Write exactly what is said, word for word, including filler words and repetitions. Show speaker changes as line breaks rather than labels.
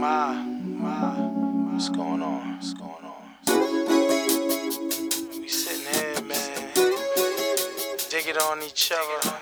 Ma, Ma, what's going on? What's going on? We sitting here, man, digging on each other.